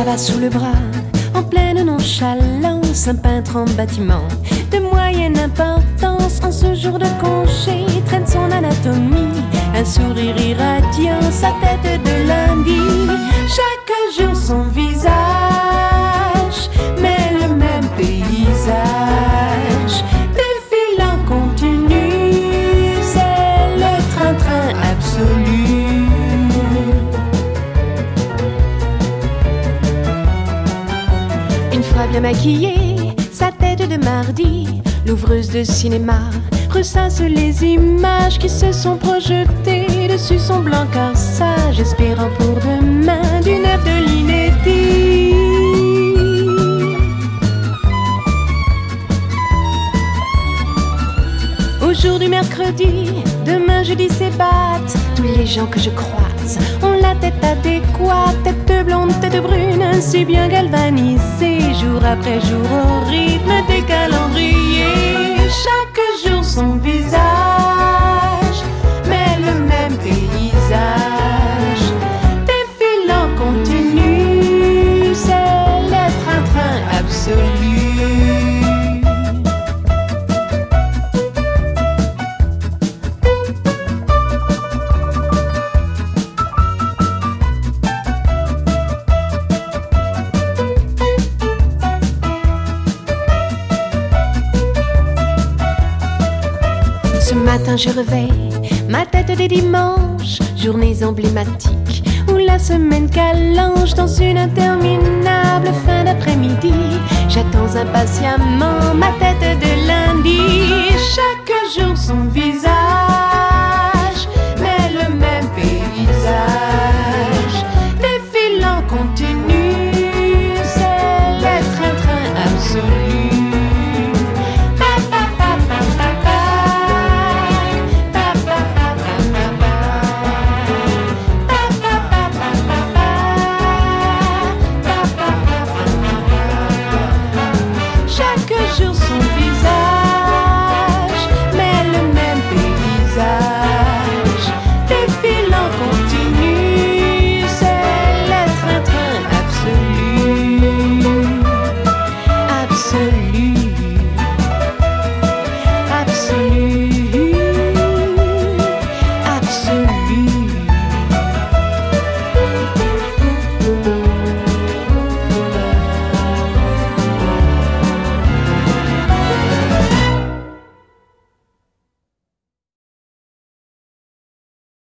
tabac sous le bras, en pleine nonchalance, un peintre en bâtiment de moyenne importance. En ce jour de congé, traîne son anatomie, un sourire irradiant, sa tête de lundi. Chaque jour son visage, mais le même paysage, défilant continu, c'est le train-train absolu. Une fois bien maquillée, sa tête de mardi, l'ouvreuse de cinéma ressasse les images qui se sont projetées dessus son blanc corsage, espérant pour demain du neuf de l'inédit. Au jour du mercredi, demain jeudi s'ébattent tous les gens que je croise, ont la tête adéquate, tête blonde, tête brune, ainsi bien galvanisée, jour après jour au rythme des calendriers. Chaque jour son visage, mais le même paysage, défilant continu, c'est le train-train absolu. Ce matin je réveille ma tête des dimanches, journées emblématiques où la semaine qu'allonge dans une interminable fin d'après-midi. J'attends impatiemment ma tête